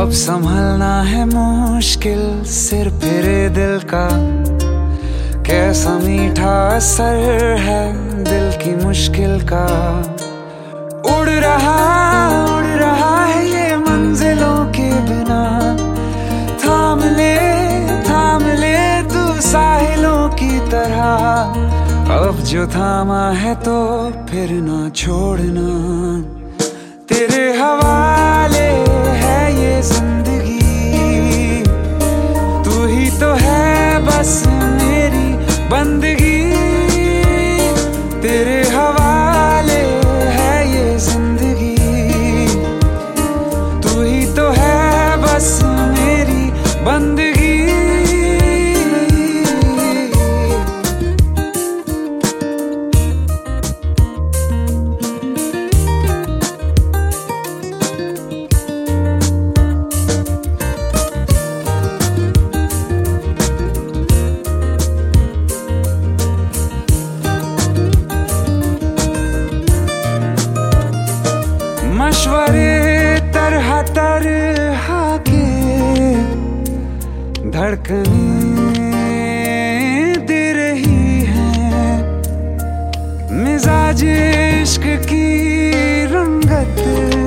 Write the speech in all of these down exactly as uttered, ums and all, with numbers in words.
अब संभलना है मुश्किल सिर फिरे दिल का, कैसा मीठा असर है दिल की मुश्किल का। उड़ रहा उड़ रहा है ये मंजिलों के बिना, थाम ले थाम ले तू साहिलों की तरह। अब जो थामा है तो फिर ना छोड़ना, तेरे हवाले है ये जिंदगी। तू ही तो है बस मेरी बंदगी, तेरे हवाले है ये जिंदगी। तू ही तो है बस मेरी बंदगी। मशवरे तरह तरह के धड़कने दे रही है, मिजाज इश्क की रंगत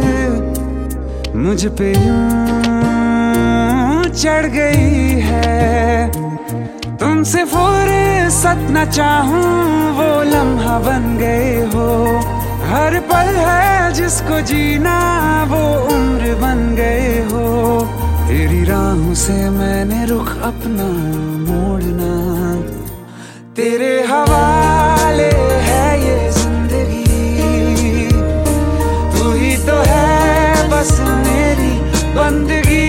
मुझ पे यूं चढ़ गई है। तुमसे फुर्सत न चाहूं वो लम्हा बन गए हो, हर पल है जिसको जीना वो उम्र बन गए हो। तेरी राहों से मैंने रुख अपना मोड़ना, तेरे हवाले है ये जिंदगी। तू ही तो है बस मेरी बंदगी,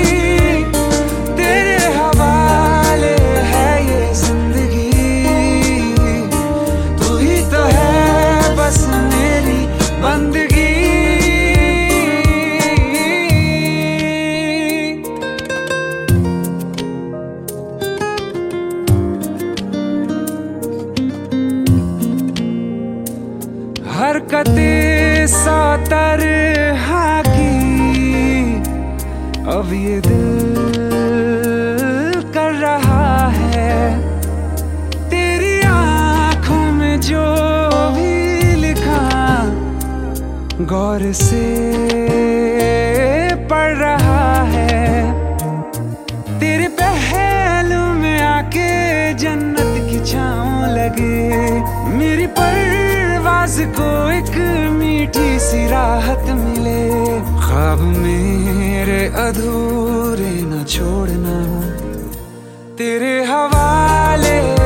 तेरे हवाले है ये जिंदगी। तू ही तो है बस मेरी बंदगी। हरकतें सौ तरह की अब ये दिल कर रहा है, तेरी आंखों में जो भी लिखा गौर से पढ़ रहा है। तेरे पहलू में आके जन्नत की छाँव लगे, मेरी परवाज़ को एक मीठी सी राहत मिले। ख्वाब मेरे अधूरे न छोड़ना, तेरे हवाले